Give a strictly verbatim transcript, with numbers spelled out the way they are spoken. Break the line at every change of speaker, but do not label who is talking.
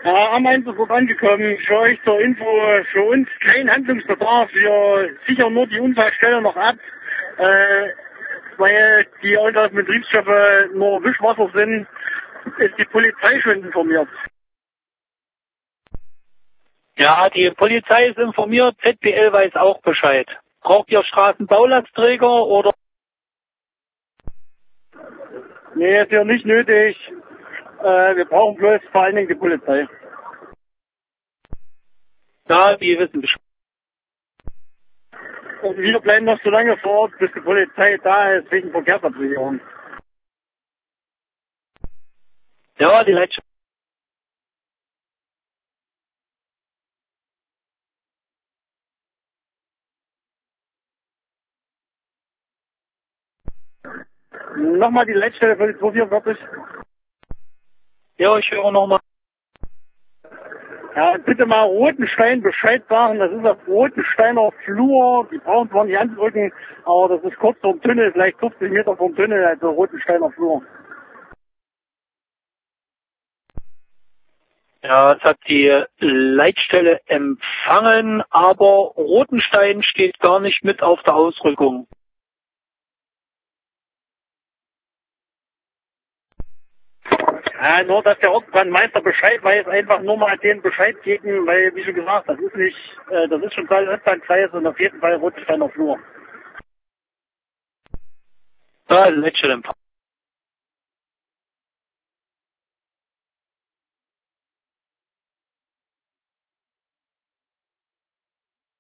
Ja, am Ende sofort angekommen. Für euch zur Info, für uns kein Handlungsbedarf. Wir sichern nur die Unfallstelle noch ab, äh, weil die auslaufenden Betriebsstoffe nur Wischwasser sind, ist die Polizei schon informiert.
Ja, die Polizei ist informiert, Z B L weiß auch Bescheid. Braucht ihr Straßenbaulastträger oder?
Nee, ist ja nicht nötig. Äh, wir brauchen bloß vor allen Dingen die Polizei.
Ja, die wissen Bescheid.
Und wir bleiben noch so lange vor Ort, bis die Polizei da ist, wegen Verkehrsabsicherung.
Ja, die Leitstelle.
Nochmal die Leitstelle für die zwei vierundvierzig.
Ja, ich höre nochmal.
Ja, bitte mal Rotenstein Bescheid sagen, das ist auf Rotensteiner Flur. Die brauchen zwar nicht anzurücken, aber das ist kurz vorm Tunnel, vielleicht fünfzig Meter vom Tunnel, also Rotensteiner Flur.
Ja, das hat die Leitstelle empfangen, aber Rotenstein steht gar nicht mit auf der Ausrückung.
Ja, nur, dass der Ortsbrandmeister Bescheid weiß, einfach nur mal denen Bescheid geben, weil, wie schon gesagt, das ist nicht, äh, das ist schon Teil Östlandkreis und auf jeden Fall Rotensteiner Flur.
Ja, Leitstelle empfangen.